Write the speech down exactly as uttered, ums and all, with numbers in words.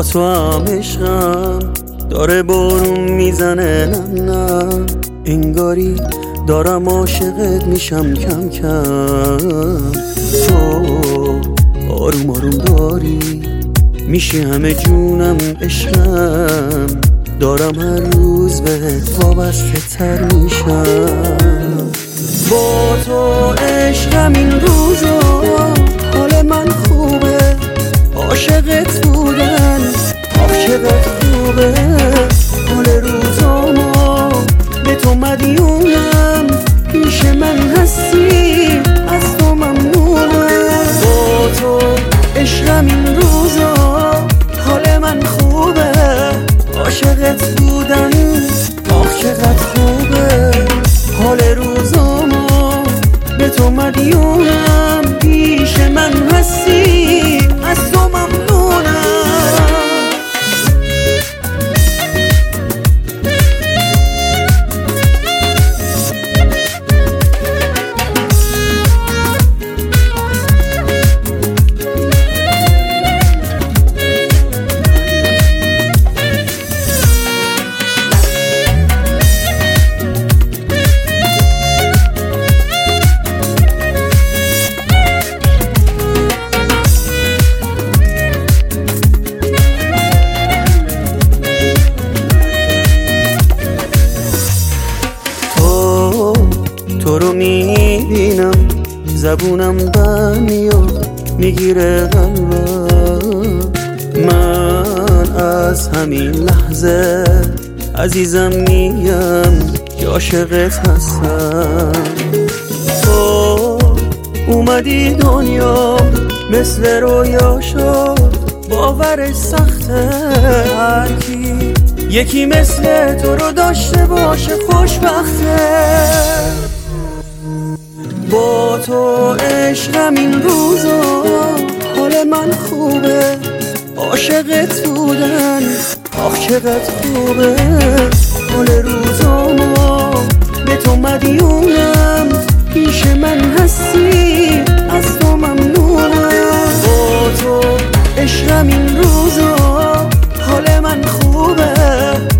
تو هم عشقم داره بارون میزنه، نم نم انگاری دارم عاشقت میشم کم کم. تو آروم آروم داری میشی همه جونم، عشقم دارم هر روز بهت وابسته تر میشم. با تو عشقم این روزا حال من خوبه، عاشقت بودن آخ چقدر خوبه. حال روزامو به تو مدیونم، پیش من هستی از تو ممنونم. با تو عشقم این روزا حال من خوبه، عاشقت بودن آخ چقدر خوبه. حال روزامو به تو مدیونم، پیش من هستی از تو ممنونم. تو رو میبینم زبونم بند و میگیره قلبم. من از همین لحظه عزیزم میگم که عاشقت هستم. تو اومدی دنیا مثل رویا شد، باورش سخته هر کی یکی مثل تو رو داشته باشه خوشبخته. با تو عشقم این روزا حال من خوبه، عاشقت بودن آخ چقدر خوبه. حال روزامو به تو مدیونم، پیش من هستی از تو ممنونم. با تو عشقم این روزا حال من خوبه،